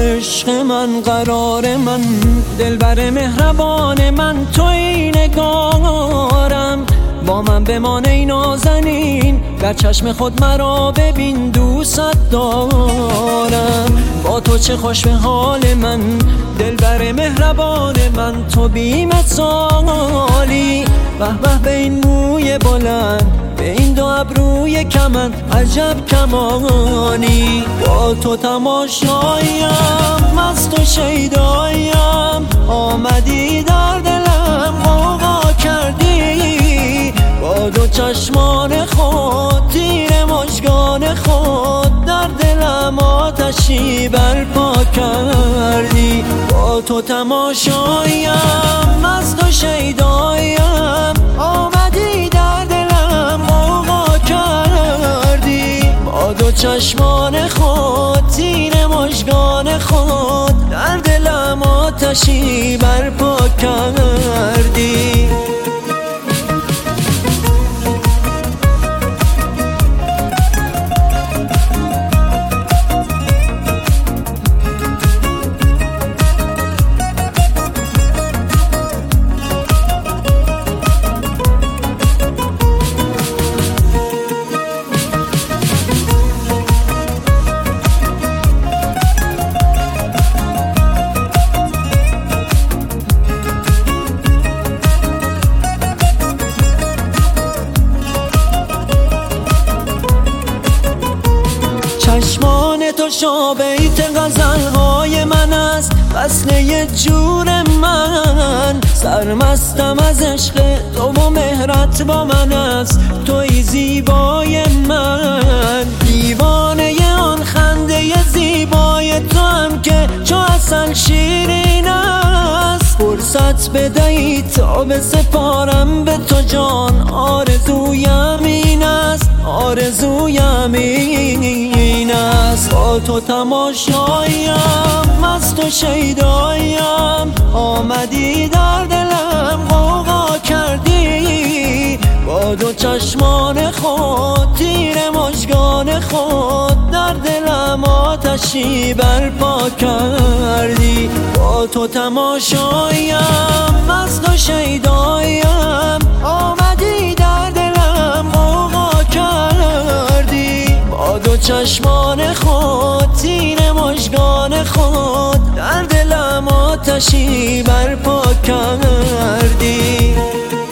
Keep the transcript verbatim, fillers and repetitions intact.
عشق من، قرار من، دلبر مهربان من، توی نگارم. با من بمان ای نازنین، در چشم خود مرا ببین، دوست دارم. با تو چه خوش به حال من، دلبر مهربان من، تو بی مثالی. به به به این موی بلند، به این دو ابروی کمند، عجب کمانی. با تو تماشایم، مست و شیدایم، آمدی در دلم غوغا کردی. با دو چشمان خود، تیر مژگان خود، در دلم آتشی برپا کردی. با تو تماشایم، مست و شیدایم، آمدی در دلم غوغا کردی. با دو چشمان خود، تیر مژگان خود، در دلم آتشی برپا کردی. چشمان تو شابیت غزلهای من است، وصله جور من. سرمستم از عشق تو و مهرت با من است، توی زیبای من. دیوانه آن خنده زیبای تو هم که چو عسل شیرین است. فرصت بدهی تا بسپارم به تو جان، آرزویم این است، آرزویم این است. با تو تماشایم، مست و شیدایم، آمدی در دلم غوغا کردی. با دو چشمان خود، تیر مژگان خود، در دلم آتشی برپا کردی. با تو تماشایم، مست و شیدایم، آمدی در دلم غوغا کردی. با دو چشمان خود، تیر مژگان خود، در دلم آتشی برپا کردی.